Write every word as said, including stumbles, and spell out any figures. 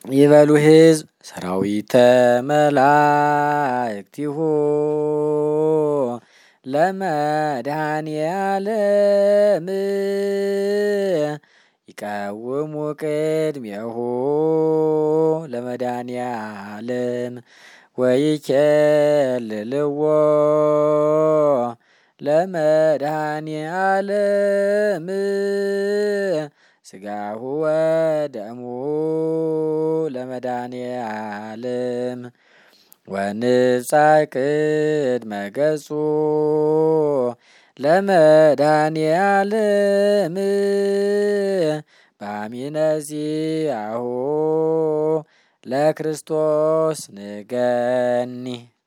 ይበሉ ሕዝብ ሰራዊተ መላእክቲሁ ለመድኃኔዓለም ይቀውሙ ቅድሜሁ ለመድኃኔዓለም ወይኬልልዎ ለመድኃኔዓለም ሥጋሁ ወደሙ ለመድኃኔዓለም ወንጻእ ቅድመ ገጹ ለመድኃኔዓለም በአሚነ ዚአሁ ለክርስቶስ ንገኒ